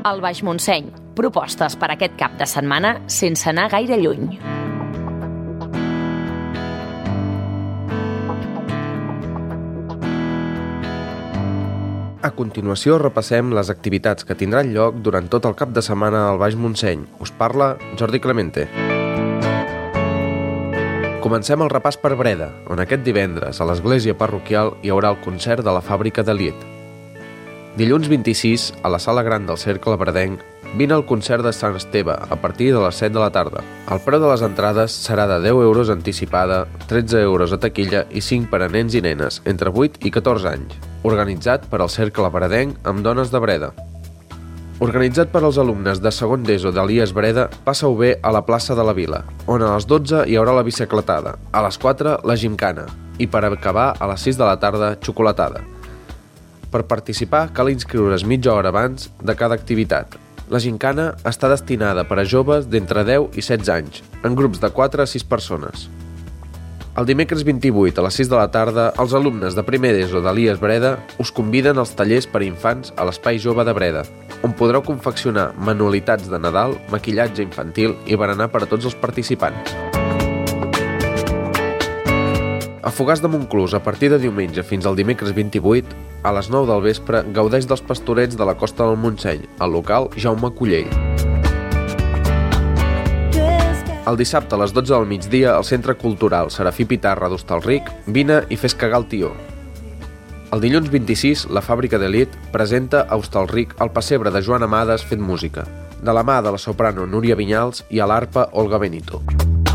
El Baix Montseny. Propostes per aquest cap de setmana sense anar gaire lluny. A continuació repassem les activitats que tindran lloc durant tot el cap de setmana al Baix Montseny. Us parla Jordi Clemente. Comencem el repàs per Breda, on aquest divendres a l'església parroquial hi haurà el concert de la Fàbrica de Lied. Dilluns 26, a la Sala Gran del Cercle Bredenc, vine al concert de Sant Esteve a partir de les 7 de la tarda. El preu de les entrades serà de 10 euros anticipada, 13 euros a taquilla i 5 per a nens i nenes entre 8 i 14 anys. Organitzat per al Cercle Bredenc amb dones de Breda. Organitzat per als alumnes de segon d'ESO de l'IES Breda, passa-ho bé a la plaça de la Vila, on a les 12 hi haurà la bicicletada, a les 4 la gimcana i per acabar a les 6 de la tarda xocolatada. Per participar cal inscriure's mitja hora abans de cada activitat. La gimcana està destinada per a joves d'entre 10 i 16 anys, en grups de 4 a 6 persones. El dimecres 28 a les 6 de la tarda, els alumnes de primer d'ESO de l'IES Breda us conviden als tallers per a infants a l'Espai Jove de Breda, on podreu confeccionar manualitats de Nadal, maquillatge infantil i berenar per a tots els participants. A Fogars de Montclús, a partir de diumenge fins al dimecres 28, a les 9 del vespre, gaudeix dels pastorets de la Costa del Montseny, al local Jaume Cullell. El dissabte a les 12 del migdia, al Centre Cultural Serafí Pitarra d'Hostalric, vine i fes cagar el tió. El dilluns 26, la Fàbrica de Lied presenta a Hostalric el pessebre de Joan Amades fent música, de la mà de la soprano Núria Vinyals i a l'arpa Olga Benito.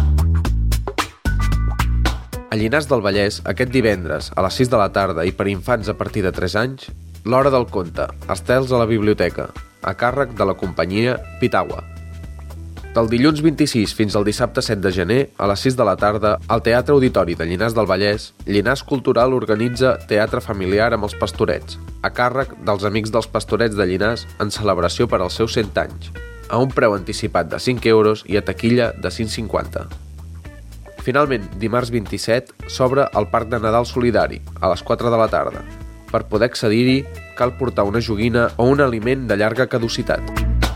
A Llinars del Vallès, aquest divendres, a les 6 de la tarda i per infants a partir de 3 anys, l'Hora del Conte, estels a la biblioteca, a càrrec de la companyia Pitagua. Del dilluns 26 fins al dissabte 7 de gener, a les 6 de la tarda, al Teatre Auditori de Llinars del Vallès, Llinars Cultural organitza teatre familiar amb els Pastorets, a càrrec dels Amics dels Pastorets de Llinars en celebració per als seus 100 anys, a un preu anticipat de 5 euros i a taquilla de 5,50. Finalment, dimarts 27, s'obre el Parc de Nadal Solidari, a les 4 de la tarda. Per poder accedir-hi, cal portar una joguina o un aliment de llarga caducitat.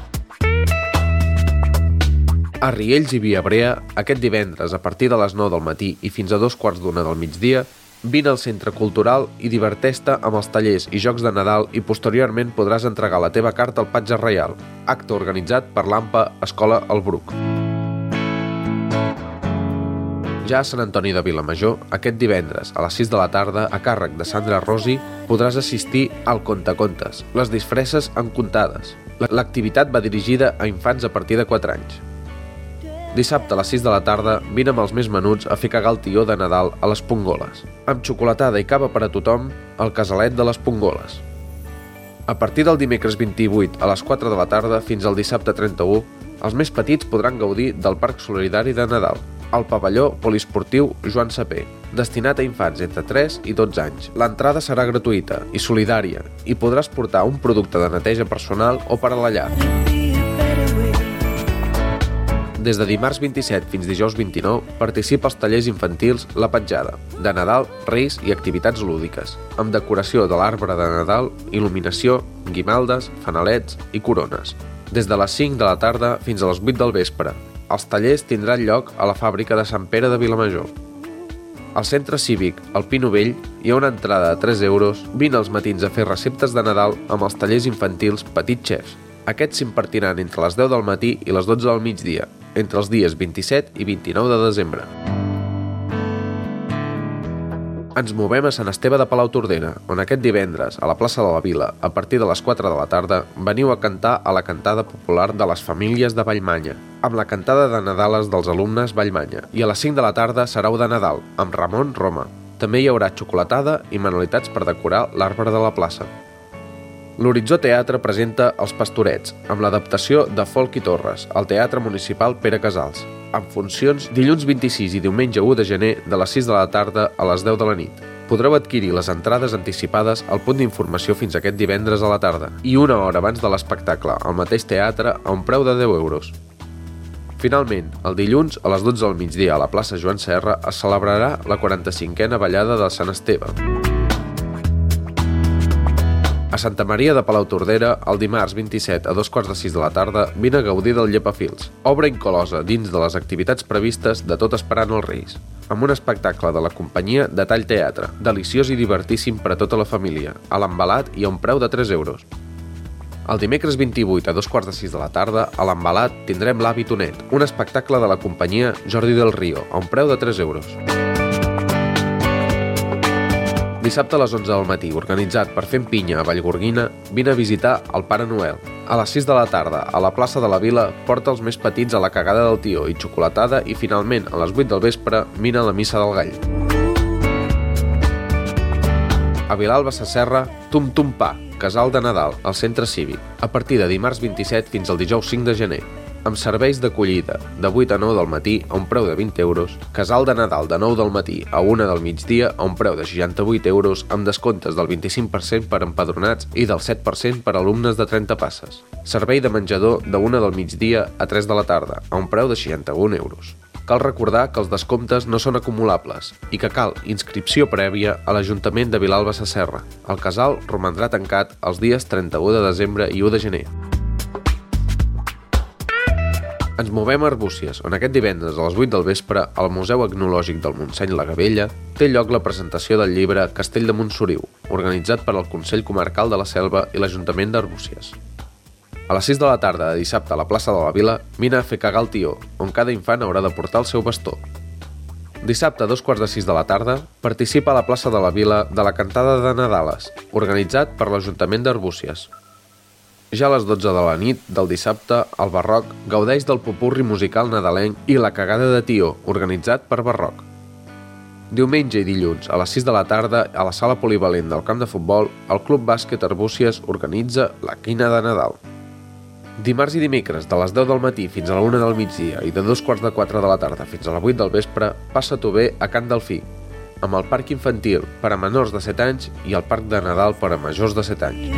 A Riells i Viabrea, aquest divendres a partir de les 9 del matí i fins a 2:15 del migdia, vine al Centre Cultural i diverteix-te amb els tallers i jocs de Nadal i posteriorment podràs entregar la teva carta al Patge Reial, acte organitzat per l'AMPA Escola El Bruc. Ja a Sant Antoni de Vilamajor, aquest divendres a les 6 de la tarda, a càrrec de Sandra Rosi, podràs assistir al Contacontes, les disfresses encontades. L'activitat va dirigida a infants a partir de 4 anys. Dissabte a les 6 de la tarda, vine amb els més menuts a fer cagar el tió de Nadal a les Pongoles, amb xocolatada i cava per a tothom al Casalet de les Pongoles. A partir del dimecres 28 a les 4 de la tarda fins al dissabte 31, els més petits podran gaudir del Parc Solidari de Nadal, al pavelló poliesportiu Joan Sapé, destinat a infants entre 3 i 12 anys. L'entrada serà gratuïta i solidària i podràs portar un producte de neteja personal o per a la llar. Des de dimarts 27 fins dijous 29, participa als tallers infantils La Petjada, de Nadal, Reis i activitats lúdiques, amb decoració de l'arbre de Nadal, il·luminació, guimaldes, fanalets i corones. Des de les 5 de la tarda fins a les 8 del vespre. Els tallers tindran lloc a la fàbrica de Sant Pere de Vilamajor. Al centre cívic, al Pi Novell, hi ha una entrada de 3 euros. Vine als matins a fer receptes de Nadal amb els tallers infantils Petit Chefs. Aquests s'impartiran entre les 10 del matí i les 12 del migdia, entre els dies 27 i 29 de desembre. Ens movem a Sant Esteve de Palautordera, on aquest divendres, a la plaça de la Vila, a partir de les 4 de la tarda, veniu a cantar a la cantada popular de les famílies de Vallmanya, amb la cantada de Nadales dels alumnes Vallmanya, i a les 5 de la tarda serà de Nadal, amb Ramon Roma. També hi haurà xocolatada i manualitats per decorar l'arbre de la plaça. L'Horitzó Teatre presenta Els Pastorets, amb l'adaptació de Folk i Torres, al Teatre Municipal Pere Casals, amb funcions dilluns 26 i diumenge 1 de gener de les 6 de la tarda a les 10 de la nit. Podreu adquirir les entrades anticipades al punt d'informació fins aquest divendres a la tarda i una hora abans de l'espectacle al mateix teatre a un preu de 10 euros. Finalment, el dilluns a les 12 del migdia a la plaça Joan Serra es celebrarà la 45a ballada de Sant Esteve. A Santa Maria de Palautordera, el dimarts 27 a 2:15 de la tarda, vine a gaudir del Llepafils, obra inclosa dins de les activitats previstes de Tot esperant els Reis, amb un espectacle de la companyia de Tall Teatre, deliciós i divertíssim per a tota la família, a l'Embalat i a un preu de 3 euros. El dimecres 28 a 2:15 de la tarda, a l'Embalat, tindrem l'Avi Tonet, un espectacle de la companyia Jordi del Río, a un preu de 3 euros. Dissabte a les 11 del matí, organitzat per Fem Pinya a Vallgorguina, vine a visitar el Pare Noel. A les 6 de la tarda, a la plaça de la Vila, porta els més petits a la cagada del tió i xocolatada i finalment, a les 8 del vespre, vine a la missa del gall. A Vilalba Sasserra, Tum Tum Pa, Casal de Nadal, al centre cívic, a partir de dimarts 27 fins al dijous 5 de gener, amb serveis d'acollida de 8 a 9 del matí a un preu de 20 euros, Casal de Nadal de 9 del matí a 1 del migdia a un preu de 68 euros amb descomptes del 25% per empadronats i del 7% per alumnes de 30 passes, servei de menjador de 1 del migdia a 3 de la tarda a un preu de 61 euros. Cal recordar que els descomptes no són acumulables i que cal inscripció prèvia a l'Ajuntament de Vilalba Sasserra. El casal romandrà tancat els dies 31 de desembre i 1 de gener. Ens movem a Arbúcies, on aquest divendres a les 8 del vespre, al Museu Etnològic del Montseny La Gavella, té lloc la presentació del llibre Castell de Montsoriu, organitzat per el Consell Comarcal de la Selva i l'Ajuntament d'Arbúcies. A les 6 de la tarda de dissabte a la plaça de la Vila, vine a fer cagar el tió, on cada infant haurà de portar el seu bastó. Dissabte a 2:15 de la tarda, participa a la plaça de la Vila de la Cantada de Nadales, organitzat per l'Ajuntament d'Arbúcies. Ja a les 12 de la nit del dissabte, el Barroc gaudeix del popurri musical nadalenc i la cagada de tió, organitzat per Barroc. Diumenge i dilluns, a les 6 de la tarda, a la sala polivalent del camp de futbol, el Club Bàsquet Arbúcies organitza la Quina de Nadal. Dimarts i dimecres, de les 10 del matí fins a la 1 del migdia i de 3:45 de la tarda fins a la 8 del vespre, passa-t'ho bé a Can Delfí, amb el parc infantil per a menors de 7 anys i el parc de Nadal per a majors de 7 anys.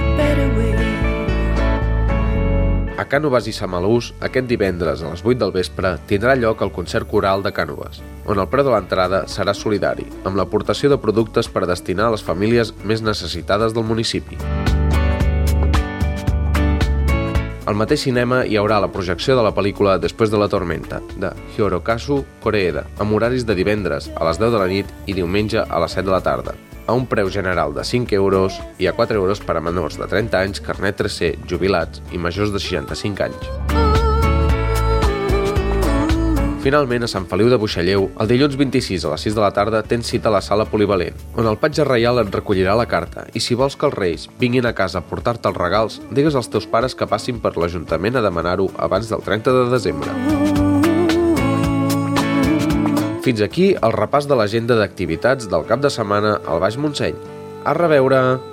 A Cànoves i Samalús, aquest divendres a les 8 del vespre, tindrà lloc el concert coral de Cànoves, on el preu de l'entrada serà solidari, amb l'aportació de productes per destinar a les famílies més necessitades del municipi. Al mateix cinema hi haurà la projecció de la pel·lícula Després de la tormenta, de Hirokazu Koreeda, amb horaris de divendres a les 10 de la nit i diumenge a les 7 de la tarda, a un preu general de 5 euros i a 4 euros per a menors de 30 anys, carnet 3C, jubilats i majors de 65 anys. Finalment, a Sant Feliu de Buixalleu, el dilluns 26 a les 6 de la tarda tens cita a la sala polivalent, on el patge reial et recollirà la carta i si vols que els reis vinguin a casa a portar-te els regals, digues als teus pares que passin per l'Ajuntament a demanar-ho abans del 30 de desembre. Fins aquí el repàs de l'agenda d'activitats del cap de setmana al Baix Montseny. A reveure!